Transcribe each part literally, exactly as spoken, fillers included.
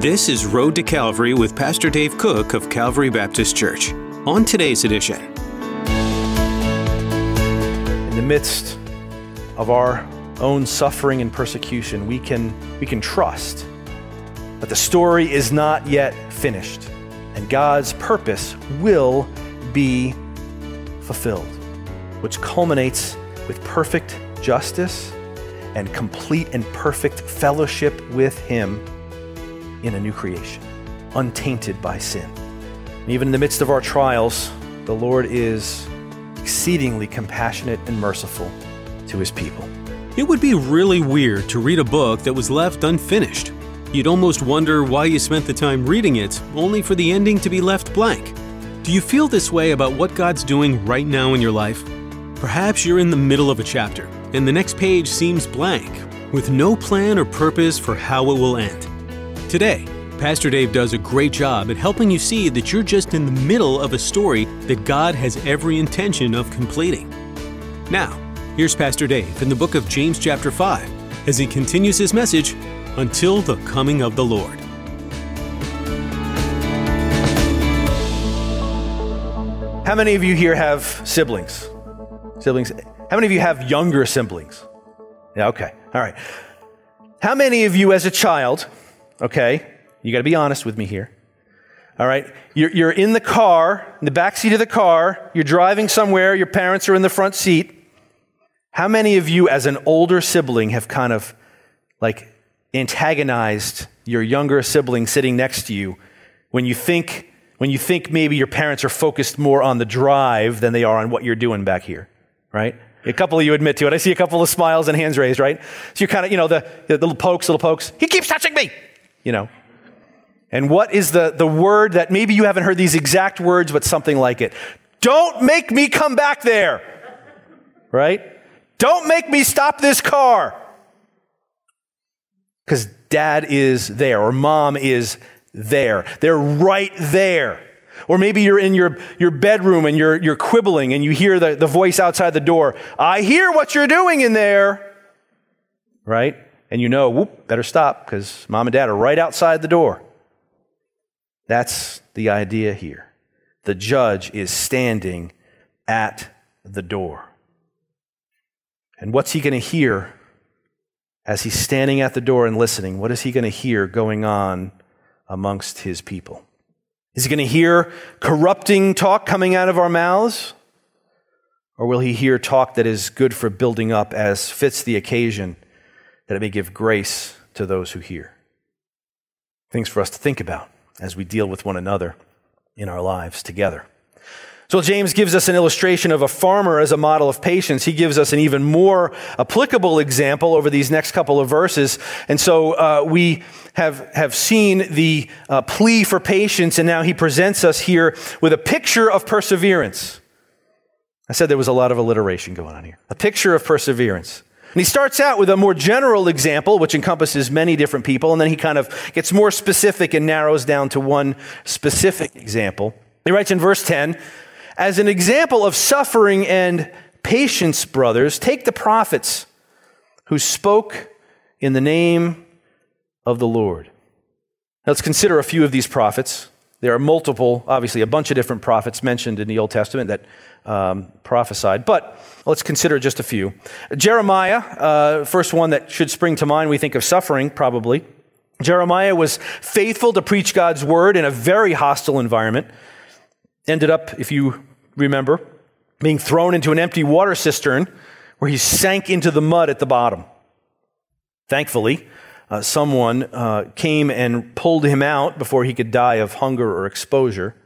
This is Road to Calvary with Pastor Dave Cook of Calvary Baptist Church. On today's edition. In the midst of our own suffering and persecution, we can, we can trust that the story is not yet finished and God's purpose will be fulfilled, which culminates with perfect justice and complete and perfect fellowship with Him in a new creation, untainted by sin. And even in the midst of our trials, the Lord is exceedingly compassionate and merciful to His people. It would be really weird to read a book that was left unfinished. You'd almost wonder why you spent the time reading it, only for the ending to be left blank. Do you feel this way about what God's doing right now in your life? Perhaps you're in the middle of a chapter, and the next page seems blank, with no plan or purpose for how it will end. Today, Pastor Dave does a great job at helping you see that you're just in the middle of a story that God has every intention of completing. Now, here's Pastor Dave in the book of James chapter five, as he continues his message, Until the Coming of the Lord. How many of you here have siblings? Siblings. How many of you have younger siblings? Yeah, okay. All right. How many of you as a child, okay, you got to be honest with me here. All right. You're, you're in the car, in the back seat of the car, you're driving somewhere, your parents are in the front seat. How many of you as an older sibling have kind of like antagonized your younger sibling sitting next to you when you think when you think maybe your parents are focused more on the drive than they are on what you're doing back here, right? A couple of you admit to it. I see a couple of smiles and hands raised, right? So you're kind of, you know, the, the little pokes, little pokes. He keeps touching me, you know. And what is the, the word that maybe you haven't heard these exact words, but something like it? Don't make me come back there, right? Don't make me stop this car. Because dad is there, or mom is there. They're right there. Or maybe you're in your, your bedroom and you're, you're quibbling and you hear the, the voice outside the door. I hear what you're doing in there. Right? And you know, whoop, better stop because mom and dad are right outside the door. That's the idea here. The judge is standing at the door. And what's he going to hear as he's standing at the door and listening? What is he going to hear going on amongst his people? Is he going to hear corrupting talk coming out of our mouths? Or will he hear talk that is good for building up as fits the occasion, that it may give grace to those who hear? Things for us to think about as we deal with one another in our lives together. So James gives us an illustration of a farmer as a model of patience. He gives us an even more applicable example over these next couple of verses. And so uh, we have, have seen the uh, plea for patience, and now he presents us here with a picture of perseverance. I said there was a lot of alliteration going on here. A picture of perseverance. And he starts out with a more general example, which encompasses many different people, and then he kind of gets more specific and narrows down to one specific example. He writes in verse ten, as an example of suffering and patience, brothers, take the prophets who spoke in the name of the Lord. Now, let's consider a few of these prophets. There are multiple, obviously a bunch of different prophets mentioned in the Old Testament that um, prophesied, but let's consider just a few. Jeremiah, uh, first one that should spring to mind, we think of suffering probably. Jeremiah was faithful to preach God's word in a very hostile environment. Ended up, if you remember, being thrown into an empty water cistern where he sank into the mud at the bottom. Thankfully, uh, someone uh, came and pulled him out before he could die of hunger or exposure.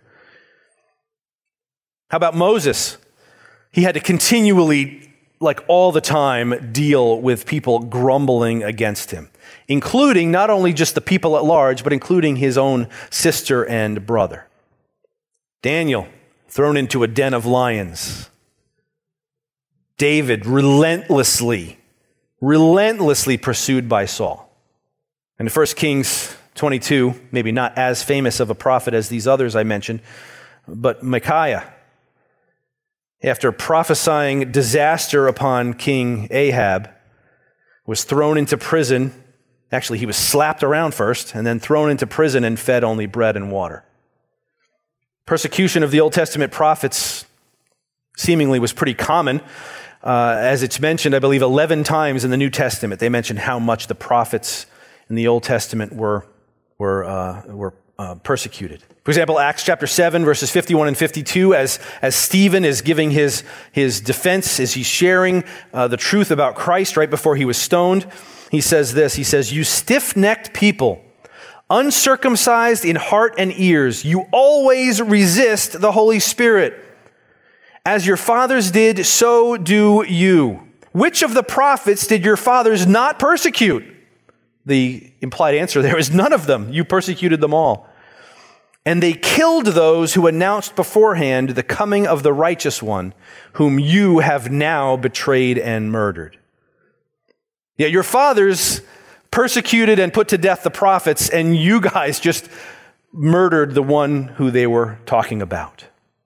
How about Moses? He had to continually, like all the time, deal with people grumbling against him, including not only just the people at large, but including his own sister and brother. Daniel, thrown into a den of lions. David, relentlessly, relentlessly pursued by Saul. And in First Kings twenty-two, maybe not as famous of a prophet as these others I mentioned, but Micaiah, after prophesying disaster upon King Ahab, was thrown into prison Actually, he was slapped around first and then thrown into prison and fed only bread and water. Persecution of the Old Testament prophets seemingly was pretty common. Uh, as it's mentioned, I believe, eleven times in the New Testament, they mention how much the prophets in the Old Testament were, were, uh, were uh, persecuted. For example, Acts chapter seven, verses fifty-one and fifty-two, as, as Stephen is giving his, his defense, as he's sharing uh, the truth about Christ right before he was stoned, he says this, he says, "You stiff-necked people, uncircumcised in heart and ears, you always resist the Holy Spirit. As your fathers did, so do you. Which of the prophets did your fathers not persecute?" The implied answer there is none of them. You persecuted them all. "And they killed those who announced beforehand the coming of the righteous one, whom you have now betrayed and murdered." Yet your fathers persecuted and put to death the prophets, and you guys just murdered the one who they were talking about.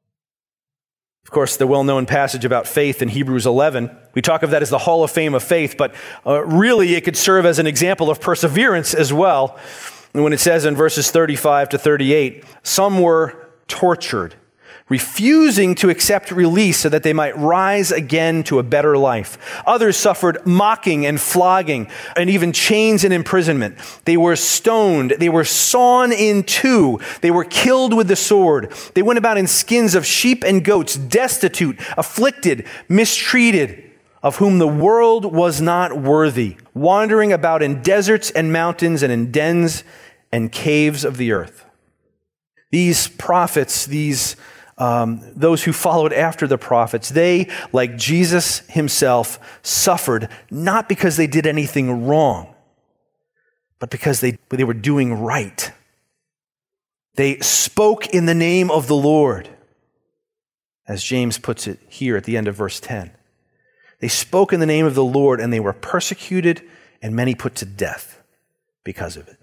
Of course, the well-known passage about faith in Hebrews eleven, we talk of that as the Hall of Fame of faith, but uh, really it could serve as an example of perseverance as well. And when it says in verses thirty-five to thirty-eight, "Some were tortured, refusing to accept release so that they might rise again to a better life. Others suffered mocking and flogging and even chains and imprisonment. They were stoned. They were sawn in two. They were killed with the sword. They went about in skins of sheep and goats, destitute, afflicted, mistreated, of whom the world was not worthy, wandering about in deserts and mountains and in dens and caves of the earth." These prophets, these Um, those who followed after the prophets, they, like Jesus himself, suffered not because they did anything wrong, but because they, they were doing right. They spoke in the name of the Lord, as James puts it here at the end of verse ten. They spoke in the name of the Lord, and they were persecuted, and many put to death because of it.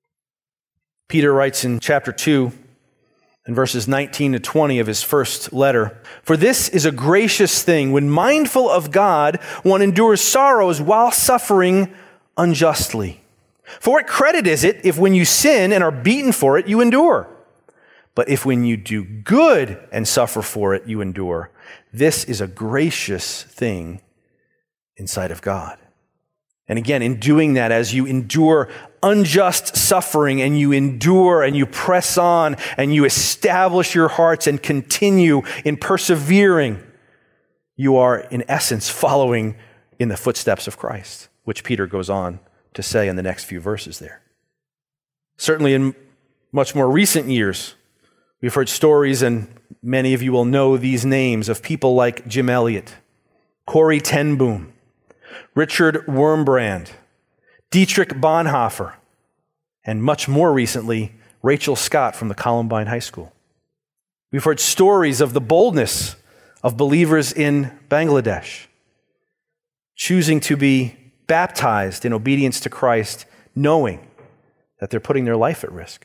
Peter writes in chapter two, in verses nineteen to twenty of his first letter, "For this is a gracious thing, when mindful of God, one endures sorrows while suffering unjustly. For what credit is it if when you sin and are beaten for it, you endure? But if when you do good and suffer for it, you endure, this is a gracious thing in sight of God." And again, in doing that, as you endure unjust suffering and you endure and you press on and you establish your hearts and continue in persevering, you are in essence following in the footsteps of Christ, which Peter goes on to say in the next few verses there. Certainly in much more recent years, we've heard stories, and many of you will know these names, of people like Jim Elliot, Corrie ten Boom, Richard Wurmbrand, Dietrich Bonhoeffer, and much more recently, Rachel Scott from the Columbine High School. We've heard stories of the boldness of believers in Bangladesh, choosing to be baptized in obedience to Christ, knowing that they're putting their life at risk.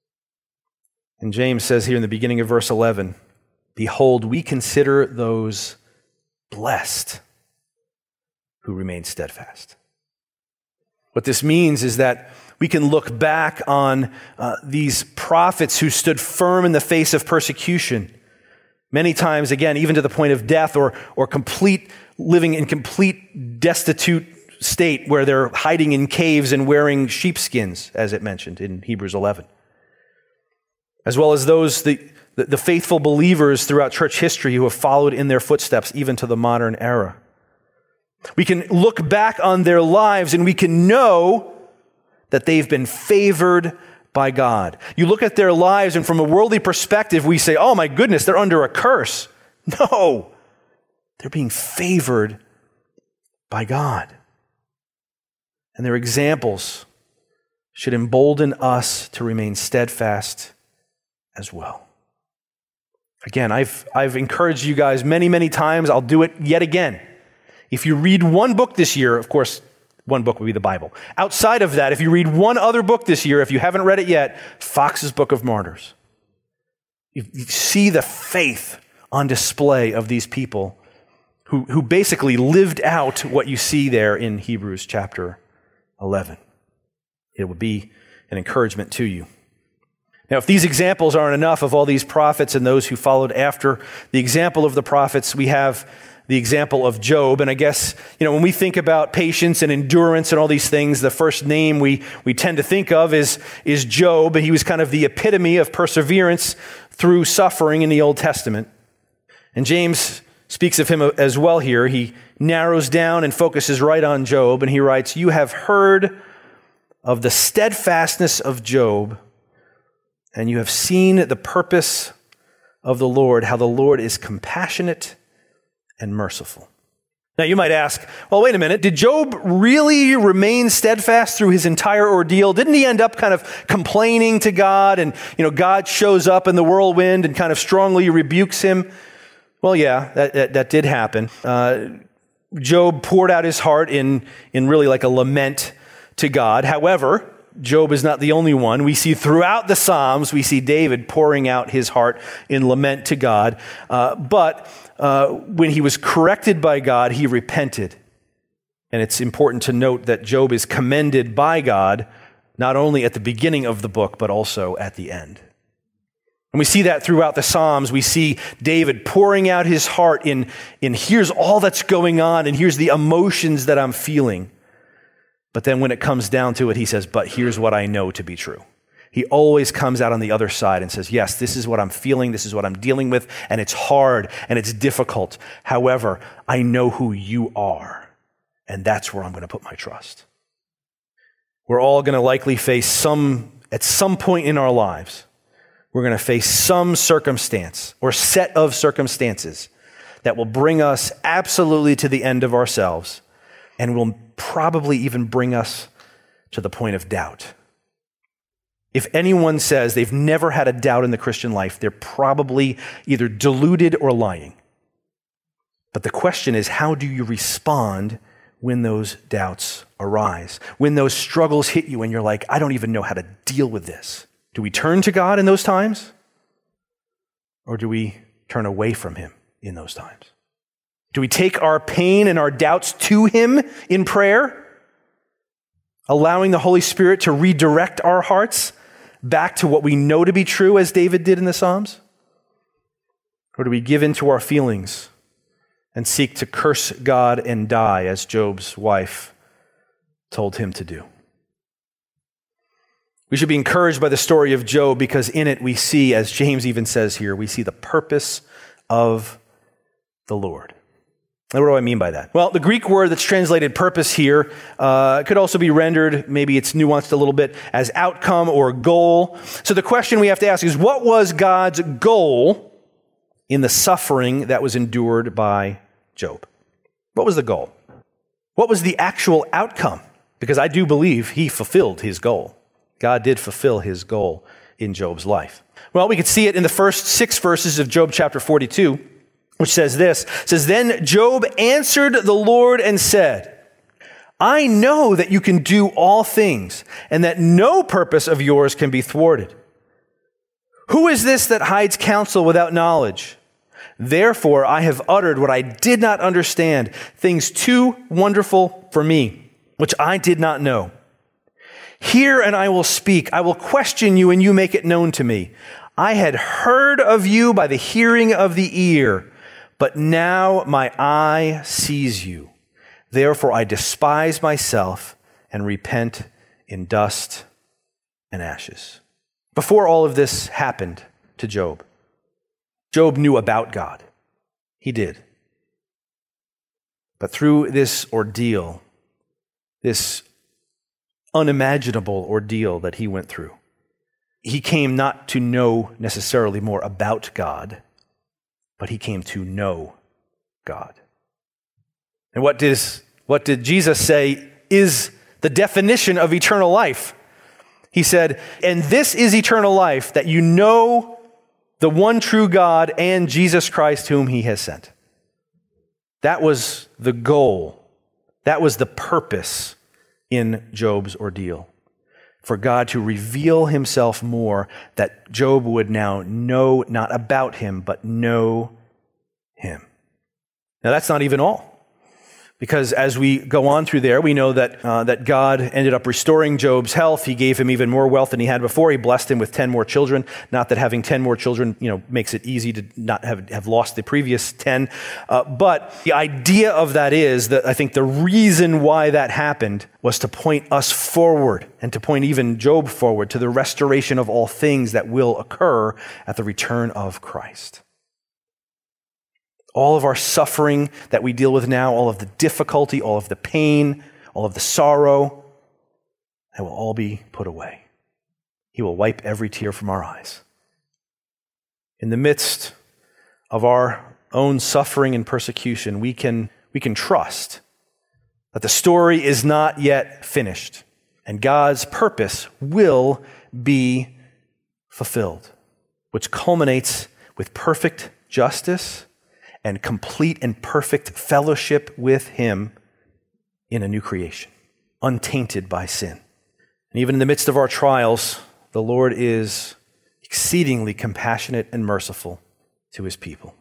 And James says here in the beginning of verse eleven, "Behold, we consider those blessed who remain steadfast." What this means is that we can look back on uh, these prophets who stood firm in the face of persecution, many times, again, even to the point of death or, or complete living in complete destitute state where they're hiding in caves and wearing sheepskins, as it mentioned in Hebrews eleven. As well as those, the, the, the faithful believers throughout church history who have followed in their footsteps even to the modern era. We can look back on their lives and we can know that they've been favored by God. You look at their lives and from a worldly perspective, we say, oh my goodness, they're under a curse. No, they're being favored by God. And their examples should embolden us to remain steadfast as well. Again, I've, I've encouraged you guys many, many times. I'll do it yet again. If you read one book this year, of course, one book would be the Bible. Outside of that, if you read one other book this year, if you haven't read it yet, Fox's Book of Martyrs. You, you see the faith on display of these people who, who basically lived out what you see there in Hebrews chapter eleven. it would be an encouragement to you. Now, if these examples aren't enough of all these prophets and those who followed after the example of the prophets, we have the example of Job. And I guess, you know, when we think about patience and endurance and all these things, the first name we, we tend to think of is, is Job. He was kind of the epitome of perseverance through suffering in the Old Testament. And James speaks of him as well here. He narrows down and focuses right on Job, and he writes, "You have heard of the steadfastness of Job, and you have seen the purpose of the Lord, how the Lord is compassionate and merciful." Now you might ask, well, wait a minute, did Job really remain steadfast through his entire ordeal? Didn't he end up kind of complaining to God, and you know, God shows up in the whirlwind and kind of strongly rebukes him? Well, yeah, that, that, that did happen. Uh, Job poured out his heart in, in really like a lament to God. However, Job is not the only one. We see throughout the Psalms, we see David pouring out his heart in lament to God. Uh, but uh, when he was corrected by God, he repented. And it's important to note that Job is commended by God, not only at the beginning of the book, but also at the end. And we see that throughout the Psalms. We see David pouring out his heart in, in here's all that's going on, and here's the emotions that I'm feeling. But then when it comes down to it, he says, but here's what I know to be true. He always comes out on the other side and says, yes, this is what I'm feeling, this is what I'm dealing with, and it's hard and it's difficult. However, I know who you are, and that's where I'm going to put my trust. We're all going to likely face some, at some point in our lives, we're going to face some circumstance or set of circumstances that will bring us absolutely to the end of ourselves, and will probably even bring us to the point of doubt. If anyone says they've never had a doubt in the Christian life, they're probably either deluded or lying. But the question is, how do you respond when those doubts arise? When those struggles hit you and you're like, I don't even know how to deal with this. Do we turn to God in those times? Or do we turn away from him in those times? Do we take our pain and our doubts to him in prayer, allowing the Holy Spirit to redirect our hearts back to what we know to be true, as David did in the Psalms? Or do we give in to our feelings and seek to curse God and die, as Job's wife told him to do? We should be encouraged by the story of Job, because in it we see, as James even says here, we see the purpose of the Lord. Now, what do I mean by that? Well, the Greek word that's translated purpose here uh, could also be rendered, maybe it's nuanced a little bit, as outcome or goal. So the question we have to ask is, what was God's goal in the suffering that was endured by Job? What was the goal? What was the actual outcome? Because I do believe he fulfilled his goal. God did fulfill his goal in Job's life. Well, we could see it in the first six verses of Job chapter forty-two, which says this. It says, "Then Job answered the Lord and said, I know that you can do all things, and that no purpose of yours can be thwarted. Who is this that hides counsel without knowledge? Therefore I have uttered what I did not understand, things too wonderful for me, which I did not know. Hear, and I will speak. I will question you, and you make it known to me. I had heard of you by the hearing of the ear, but now my eye sees you. Therefore I despise myself and repent in dust and ashes." Before all of this happened to Job, Job knew about God. He did. But through this ordeal, this unimaginable ordeal that he went through, he came not to know necessarily more about God, but he came to know God. And what did, what did Jesus say is the definition of eternal life? He said, "And this is eternal life, that you know the one true God and Jesus Christ whom he has sent." That was the goal. That was the purpose in Job's ordeal, for God to reveal himself more, that Job would now know not about him, but know him. Now that's not even all. Because as we go on through there, we know that uh, that God ended up restoring Job's health. He gave him even more wealth than he had before. He blessed him with ten more children. Not that having ten more children, you know, makes it easy to not have, have lost the previous ten. Uh, but the idea of that is that I think the reason why that happened was to point us forward and to point even Job forward to the restoration of all things that will occur at the return of Christ. All of our suffering that we deal with now, all of the difficulty, all of the pain, all of the sorrow, that will all be put away. He will wipe every tear from our eyes. In the midst of our own suffering and persecution, we can, we can trust that the story is not yet finished, and God's purpose will be fulfilled, which culminates with perfect justice and complete and perfect fellowship with him in a new creation, untainted by sin. And even in the midst of our trials, the Lord is exceedingly compassionate and merciful to his people.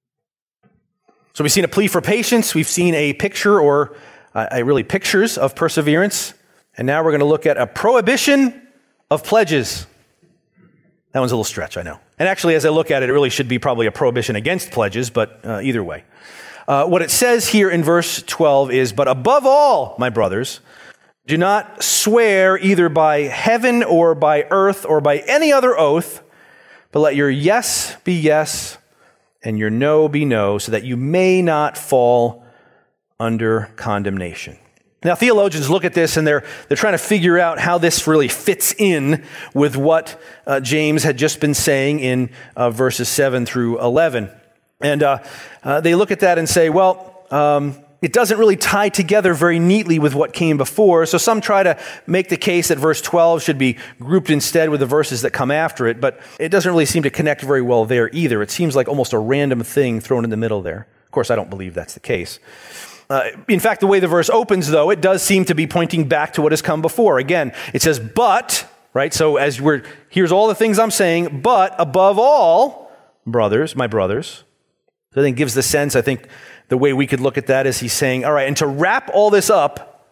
So we've seen a plea for patience, we've seen a picture or uh, really pictures of perseverance, and now we're going to look at a prohibition of pledges. That one's a little stretch, I know. And actually, as I look at it, it really should be probably a prohibition against pledges, but uh, either way. Uh, what it says here in verse twelve is, "But above all, my brothers, do not swear either by heaven or by earth or by any other oath, but let your yes be yes and your no be no, so that you may not fall under condemnation." Now, theologians look at this and they're they're trying to figure out how this really fits in with what uh, James had just been saying in uh, verses seven through eleven. And uh, uh, they look at that and say, well, um, it doesn't really tie together very neatly with what came before. So some try to make the case that verse twelve should be grouped instead with the verses that come after it, but it doesn't really seem to connect very well there either. It seems like almost a random thing thrown in the middle there. Of course, I don't believe that's the case. Uh, in fact, the way the verse opens, though, it does seem to be pointing back to what has come before. Again, it says, but, right? So as we're, here's all the things I'm saying, but above all, brothers, my brothers. So I think gives the sense, I think the way we could look at that is he's saying, all right, and to wrap all this up,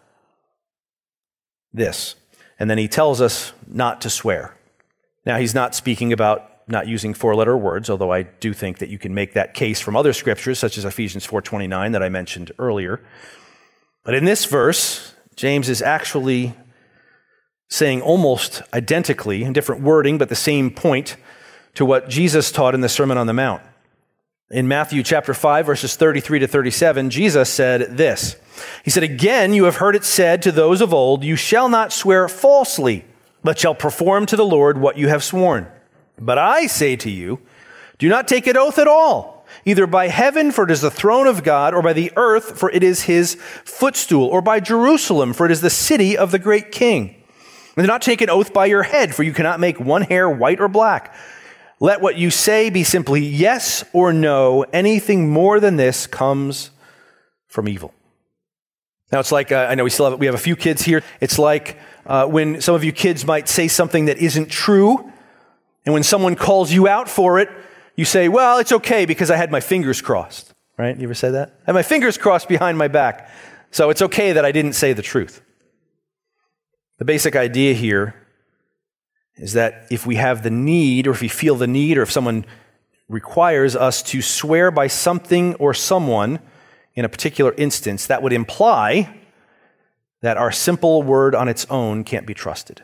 this. And then he tells us not to swear. Now, he's not speaking about not using four-letter words, although I do think that you can make that case from other scriptures, such as Ephesians four twenty-nine that I mentioned earlier. But in this verse, James is actually saying almost identically, in different wording, but the same point, to what Jesus taught in the Sermon on the Mount. In Matthew chapter five, verses thirty-three to thirty-seven, Jesus said this. He said, "Again, you have heard it said to those of old, you shall not swear falsely, but shall perform to the Lord what you have sworn. But I say to you, do not take an oath at all, either by heaven, for it is the throne of God, or by the earth, for it is his footstool, or by Jerusalem, for it is the city of the great king. And do not take an oath by your head, for you cannot make one hair white or black. Let what you say be simply yes or no. Anything more than this comes from evil." Now, it's like, uh, I know we still have, we have a few kids here. It's like uh, when some of you kids might say something that isn't true, and when someone calls you out for it, you say, well, it's okay because I had my fingers crossed, right? You ever said that? I had my fingers crossed behind my back, so it's okay that I didn't say the truth. The basic idea here is that if we have the need, or if we feel the need, or if someone requires us to swear by something or someone in a particular instance, that would imply that our simple word on its own can't be trusted.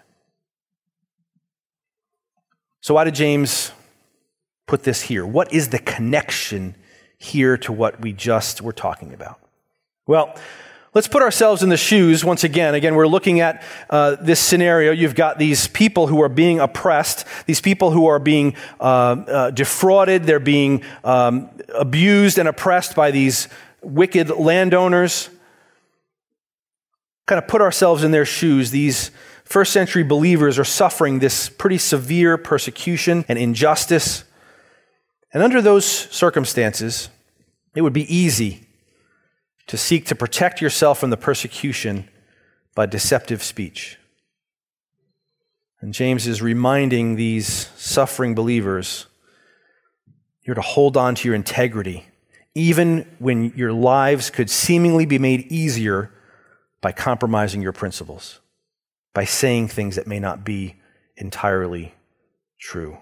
So why did James put this here? What is the connection here to what we just were talking about? Well, let's put ourselves in the shoes once again. Again, we're looking at uh, this scenario. You've got these people who are being oppressed, these people who are being uh, uh, defrauded, they're being um, abused and oppressed by these wicked landowners. Kind of put ourselves in their shoes. These first century believers are suffering this pretty severe persecution and injustice. And under those circumstances, it would be easy to seek to protect yourself from the persecution by deceptive speech. And James is reminding these suffering believers, you're to hold on to your integrity even when your lives could seemingly be made easier by compromising your principles, by saying things that may not be entirely true.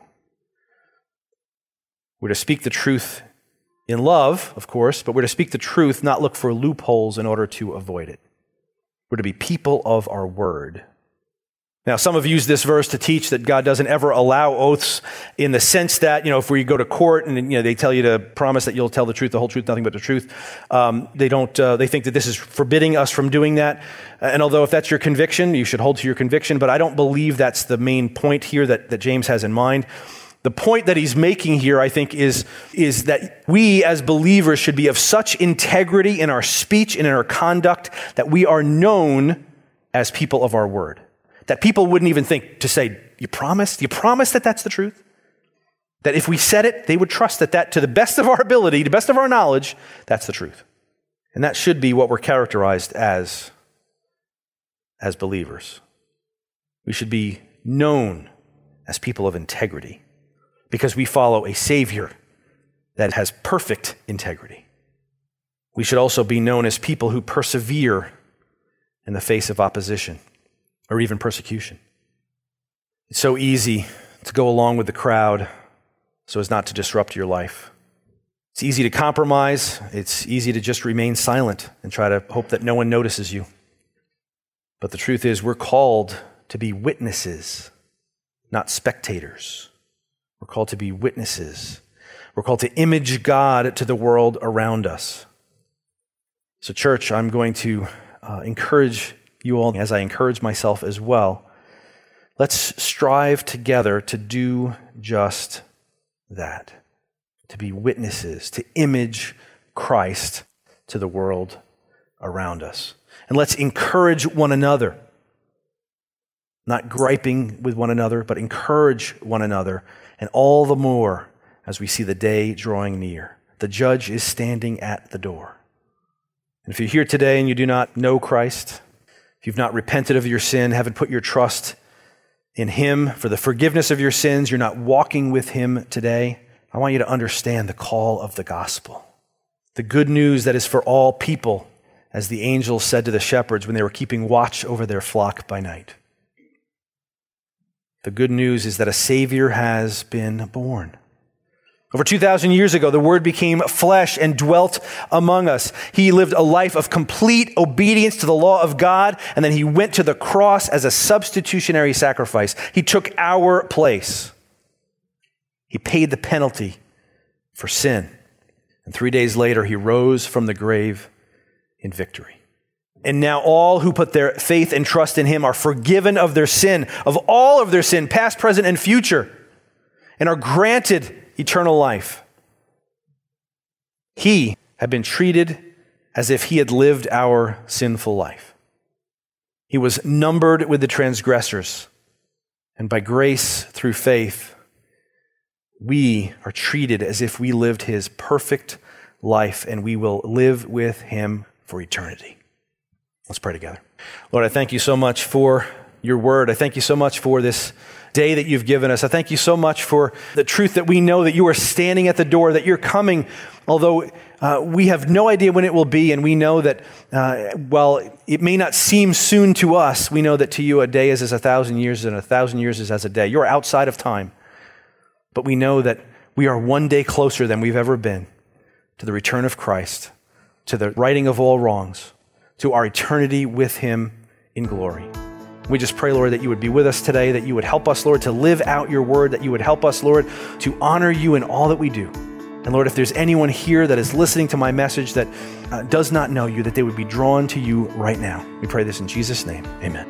We're to speak the truth in love, of course, but we're to speak the truth, not look for loopholes in order to avoid it. We're to be people of our word. Now, some have used this verse to teach that God doesn't ever allow oaths in the sense that, you know, if we go to court and, you know, they tell you to promise that you'll tell the truth, the whole truth, nothing but the truth, um, they don't, uh, they think that this is forbidding us from doing that. And although if that's your conviction, you should hold to your conviction, but I don't believe that's the main point here that, that James has in mind. The point that he's making here, I think, is, is that we as believers should be of such integrity in our speech and in our conduct that we are known as people of our word. That people wouldn't even think to say, you promise? You promise that that's the truth? That if we said it, they would trust that that, to the best of our ability, to the best of our knowledge, that's the truth. And that should be what we're characterized as, as believers. We should be known as people of integrity, because we follow a Savior that has perfect integrity. We should also be known as people who persevere in the face of opposition or even persecution. It's so easy to go along with the crowd so as not to disrupt your life. It's easy to compromise. It's easy to just remain silent and try to hope that no one notices you. But the truth is, we're called to be witnesses, not spectators. We're called to be witnesses. We're called to image God to the world around us. So, church, I'm going to uh, encourage you all, as I encourage myself as well. Let's strive together to do just that, to be witnesses, to image Christ to the world around us. And let's encourage one another, not griping with one another, but encourage one another. And all the more as we see the day drawing near. The judge is standing at the door. And if you're here today and you do not know Christ, if you've not repented of your sin, haven't put your trust in Him for the forgiveness of your sins, you're not walking with Him today, I want you to understand the call of the gospel. The good news that is for all people, as the angels said to the shepherds when they were keeping watch over their flock by night. The good news is that a Savior has been born. Over two thousand years ago, the Word became flesh and dwelt among us. He lived a life of complete obedience to the law of God, and then He went to the cross as a substitutionary sacrifice. He took our place. He paid the penalty for sin. And three days later, He rose from the grave in victory. And now all who put their faith and trust in Him are forgiven of their sin, of all of their sin, past, present, and future, and are granted eternal life. He had been treated as if He had lived our sinful life. He was numbered with the transgressors, and by grace through faith, we are treated as if we lived His perfect life, and we will live with Him for eternity. Let's pray together. Lord, I thank You so much for Your word. I thank You so much for this day that You've given us. I thank You so much for the truth that we know that You are standing at the door, that You're coming, although uh, we have no idea when it will be, and we know that uh, while it may not seem soon to us, we know that to You a day is as a thousand years, and a thousand years is as a day. You're outside of time, but we know that we are one day closer than we've ever been to the return of Christ, to the righting of all wrongs, to our eternity with Him in glory. We just pray, Lord, that You would be with us today, that You would help us, Lord, to live out Your word, that You would help us, Lord, to honor You in all that we do. And Lord, if there's anyone here that is listening to my message that uh, does not know You, that they would be drawn to You right now. We pray this in Jesus' name. Amen.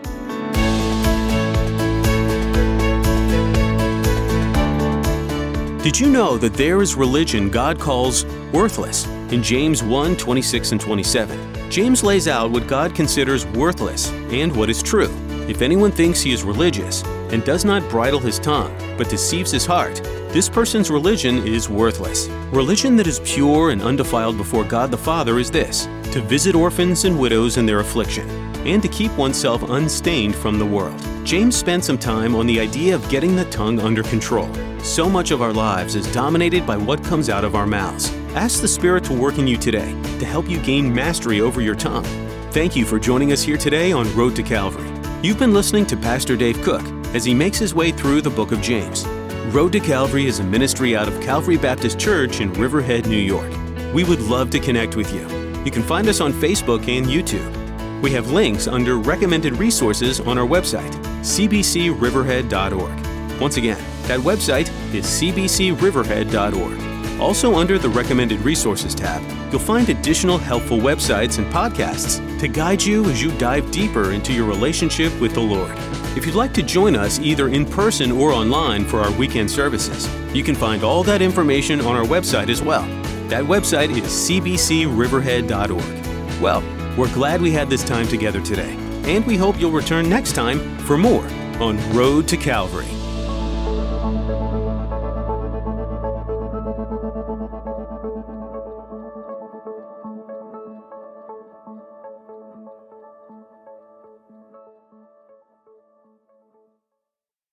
Did you know that there is religion God calls worthless? In James one, twenty-six and twenty-seven, James lays out what God considers worthless and what is true. If anyone thinks he is religious and does not bridle his tongue, but deceives his heart, this person's religion is worthless. Religion that is pure and undefiled before God the Father is this: to visit orphans and widows in their affliction, and to keep oneself unstained from the world. James spent some time on the idea of getting the tongue under control. So much of our lives is dominated by what comes out of our mouths. Ask the Spirit to work in you today to help you gain mastery over your tongue. Thank you for joining us here today on Road to Calvary. You've been listening to Pastor Dave Cook as he makes his way through the book of James. Road to Calvary is a ministry out of Calvary Baptist Church in Riverhead, New York. We would love to connect with you. You can find us on Facebook and YouTube. We have links under recommended resources on our website, c b c riverhead dot org. Once again, that website is c b c riverhead dot org. Also under the Recommended Resources tab, you'll find additional helpful websites and podcasts to guide you as you dive deeper into your relationship with the Lord. If you'd like to join us either in person or online for our weekend services, you can find all that information on our website as well. That website is c b c riverhead dot org. Well, we're glad we had this time together today, and we hope you'll return next time for more on Road to Calvary.